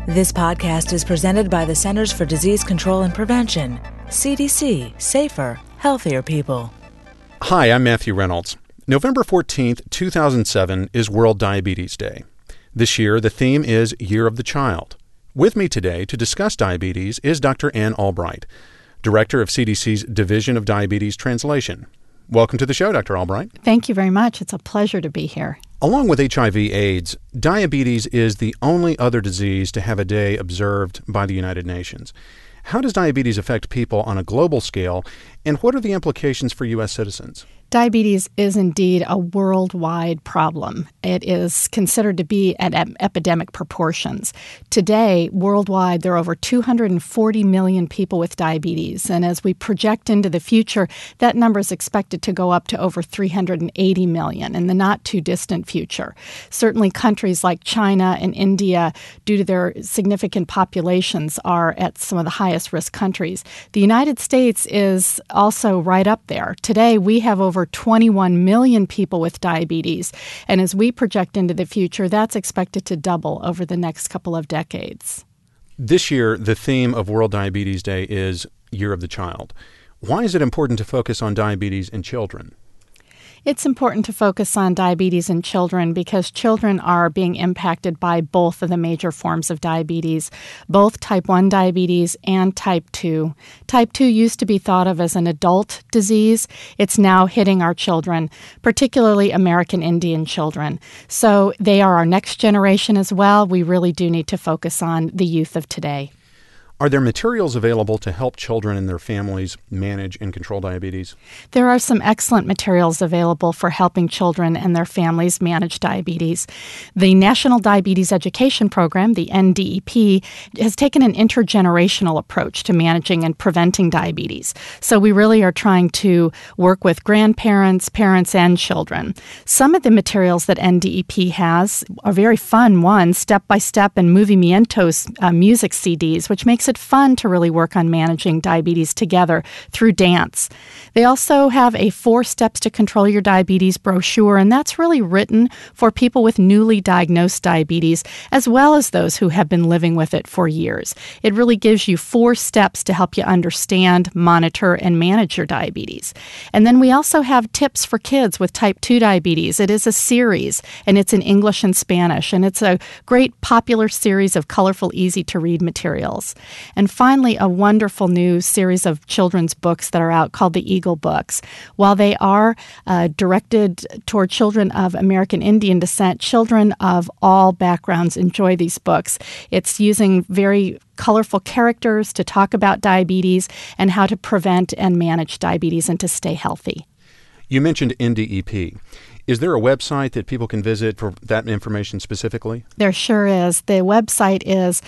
This podcast is presented by the Centers for Disease Control and Prevention. CDC. Safer, healthier people. Hi, I'm Matthew Reynolds. November 14th, 2007 is World Diabetes Day. This year, the theme is Year of the Child. With me today to discuss diabetes is Dr. Ann Albright, Director of CDC's Division of Diabetes Translation. Welcome to the show, Dr. Albright. Thank you very much. It's a pleasure to be here. Along with HIV/AIDS, diabetes is the only other disease to have a day observed by the United Nations. How does diabetes affect people on a global scale, and what are the implications for U.S. citizens? Diabetes is indeed a worldwide problem. It is considered to be at epidemic proportions. Today, worldwide, there are over 240 million people with diabetes. And as we project into the future, that number is expected to go up to over 380 million in the not-too-distant future. Certainly, countries like China and India, due to their significant populations, are at some of the highest risk countries. The United States is also right up there. Today, we have over 21 million people with diabetes. And as we project into the future, that's expected to double over the next couple of decades. This year, the theme of World Diabetes Day is Year of the Child. Why is it important to focus on diabetes in children? It's important to focus on diabetes in children because children are being impacted by both of the major forms of diabetes, both type 1 diabetes and type 2. Type 2 used to be thought of as an adult disease. It's now hitting our children, particularly American Indian children. So they are our next generation as well. We really do need to focus on the youth of today. Are there materials available to help children and their families manage and control diabetes? There are some excellent materials available for helping children and their families manage diabetes. The National Diabetes Education Program, the NDEP, has taken an intergenerational approach to managing and preventing diabetes. So we really are trying to work with grandparents, parents, and children. Some of the materials that NDEP has are very fun ones, step-by-step and movimientos music CDs, which makes it fun to really work on managing diabetes together through dance. They also have a 4 Steps to Control Your Diabetes brochure, and that's really written for people with newly diagnosed diabetes, as well as those who have been living with it for years. It really gives you 4 steps to help you understand, monitor, and manage your diabetes. And then we also have tips for kids with type 2 diabetes. It is a series, and it's in English and Spanish, and it's a great popular series of colorful, easy-to-read materials. And finally, a wonderful new series of children's books that are out called the Eagle Books. While they are directed toward children of American Indian descent, children of all backgrounds enjoy these books. It's using very colorful characters to talk about diabetes and how to prevent and manage diabetes and to stay healthy. You mentioned NDEP. Is there a website that people can visit for that information specifically? There sure is. The website is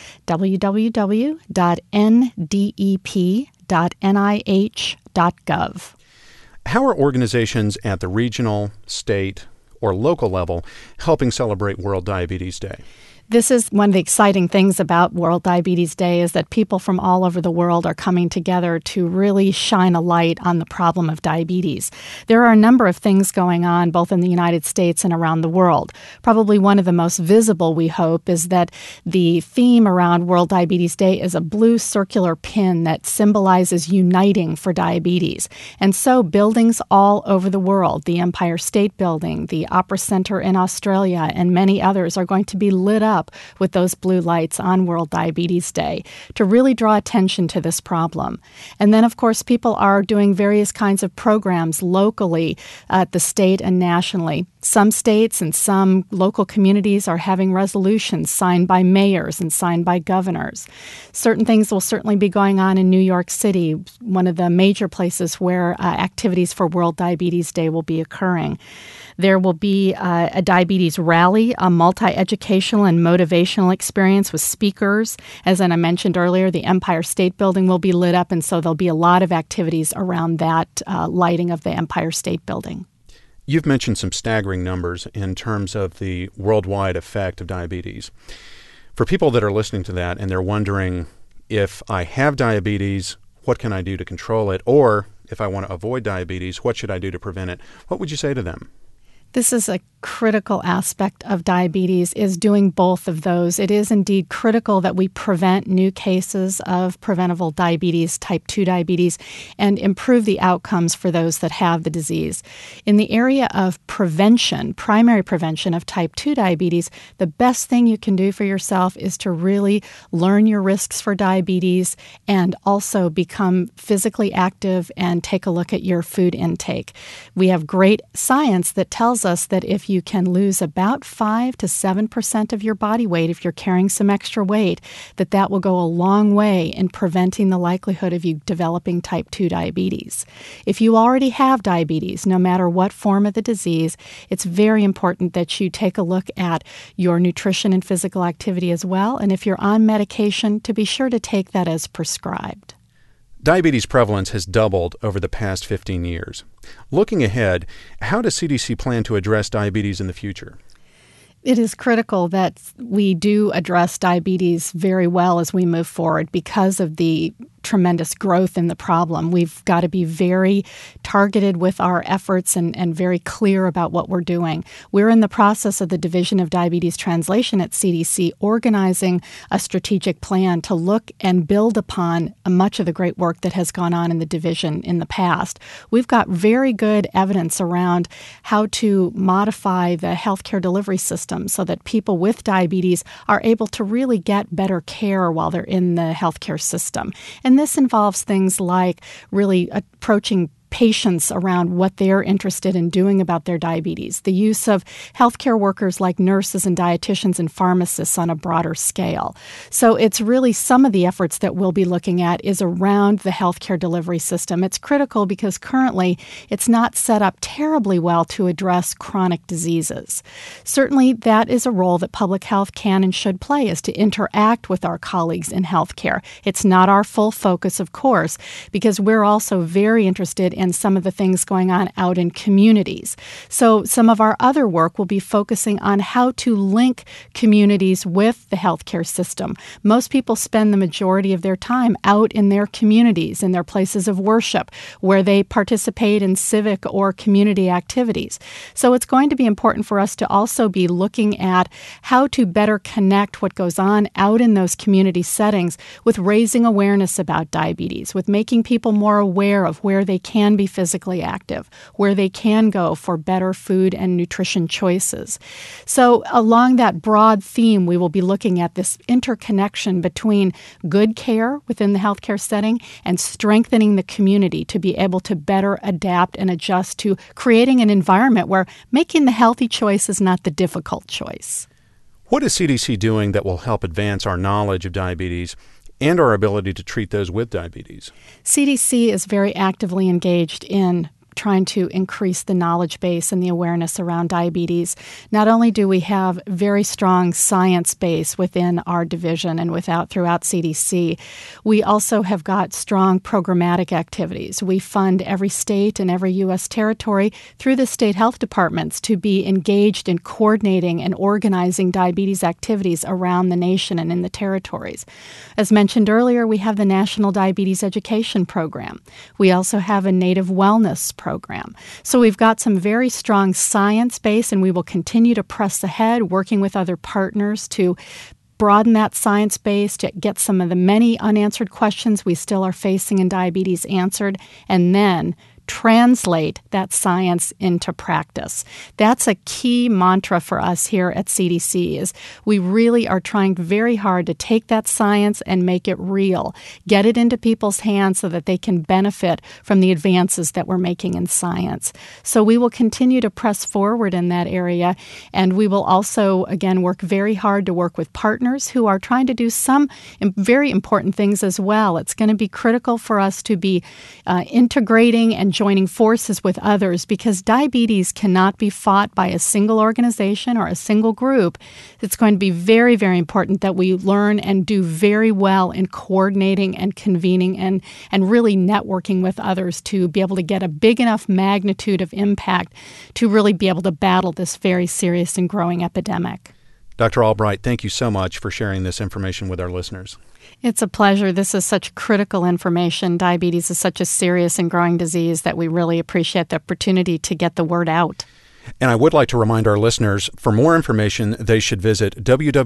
www.ndep.nih.gov. How are organizations at the regional, state, or local level helping celebrate World Diabetes Day? This is one of the exciting things about World Diabetes Day is that people from all over the world are coming together to really shine a light on the problem of diabetes. There are a number of things going on both in the United States and around the world. Probably one of the most visible, we hope, is that the theme around World Diabetes Day is a blue circular pin that symbolizes uniting for diabetes. And so buildings all over the world, the Empire State Building, the Opera Center in Australia, and many others are going to be lit up with those blue lights on World Diabetes Day to really draw attention to this problem. And then, of course, people are doing various kinds of programs locally at the state and nationally. Some states and some local communities are having resolutions signed by mayors and signed by governors. Certain things will certainly be going on in New York City, one of the major places where activities for World Diabetes Day will be occurring. There will be a diabetes rally, a multi-educational and motivational experience with speakers. As I mentioned earlier, the Empire State Building will be lit up, and so there'll be a lot of activities around that lighting of the Empire State Building. You've mentioned some staggering numbers in terms of the worldwide effect of diabetes. For people that are listening to that and they're wondering, if I have diabetes, what can I do to control it? Or if I want to avoid diabetes, what should I do to prevent it? What would you say to them? This is a critical aspect of diabetes is doing both of those. It is indeed critical that we prevent new cases of preventable diabetes, type 2 diabetes, and improve the outcomes for those that have the disease. In the area of prevention, primary prevention of type 2 diabetes, the best thing you can do for yourself is to really learn your risks for diabetes and also become physically active and take a look at your food intake. We have great science that tells us that if you can lose about 5 to 7% of your body weight, if you're carrying some extra weight, that will go a long way in preventing the likelihood of you developing type 2 diabetes. If you already have diabetes, no matter what form of the disease, it's very important that you take a look at your nutrition and physical activity as well. And if you're on medication, to be sure to take that as prescribed. Diabetes prevalence has doubled over the past 15 years. Looking ahead, how does CDC plan to address diabetes in the future? It is critical that we do address diabetes very well as we move forward because of the tremendous growth in the problem. We've got to be very targeted with our efforts and very clear about what we're doing. We're in the process of the Division of Diabetes Translation at CDC organizing a strategic plan to look and build upon much of the great work that has gone on in the division in the past. We've got very good evidence around how to modify the healthcare delivery system so that people with diabetes are able to really get better care while they're in the healthcare system. And this involves things like really approaching patients around what they're interested in doing about their diabetes, the use of healthcare workers like nurses and dietitians and pharmacists on a broader scale. So it's really some of the efforts that we'll be looking at is around the healthcare delivery system. It's critical because currently it's not set up terribly well to address chronic diseases. Certainly that is a role that public health can and should play, is to interact with our colleagues in healthcare. It's not our full focus, of course, because we're also very interested in some of the things going on out in communities. So some of our other work will be focusing on how to link communities with the healthcare system. Most people spend the majority of their time out in their communities, in their places of worship, where they participate in civic or community activities. So it's going to be important for us to also be looking at how to better connect what goes on out in those community settings with raising awareness about diabetes, with making people more aware of where they can be physically active, where they can go for better food and nutrition choices. So along that broad theme, we will be looking at this interconnection between good care within the healthcare setting and strengthening the community to be able to better adapt and adjust to creating an environment where making the healthy choice is not the difficult choice. What is CDC doing that will help advance our knowledge of diabetes and our ability to treat those with diabetes? CDC is very actively engaged in trying to increase the knowledge base and the awareness around diabetes. Not only do we have very strong science base within our division and throughout CDC, we also have got strong programmatic activities. We fund every state and every U.S. territory through the state health departments to be engaged in coordinating and organizing diabetes activities around the nation and in the territories. As mentioned earlier, we have the National Diabetes Education Program. We also have a Native Wellness program. So we've got some very strong science base, and we will continue to press ahead, working with other partners to broaden that science base, to get some of the many unanswered questions we still are facing in diabetes answered, and then translate that science into practice. That's a key mantra for us here at CDC, is we really are trying very hard to take that science and make it real, get it into people's hands so that they can benefit from the advances that we're making in science. So we will continue to press forward in that area, and we will also, again, work very hard to work with partners who are trying to do some very important things as well. It's going to be critical for us to be integrating and joining forces with others, because diabetes cannot be fought by a single organization or a single group. It's going to be very, very important that we learn and do very well in coordinating and convening and really networking with others to be able to get a big enough magnitude of impact to really be able to battle this very serious and growing epidemic. Dr. Albright, thank you so much for sharing this information with our listeners. It's a pleasure. This is such critical information. Diabetes is such a serious and growing disease that we really appreciate the opportunity to get the word out. And I would like to remind our listeners, for more information, they should visit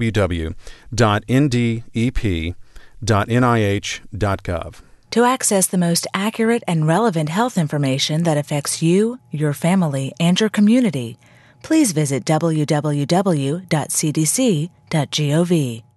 www.ndep.nih.gov. To access the most accurate and relevant health information that affects you, your family, and your community, please visit www.cdc.gov.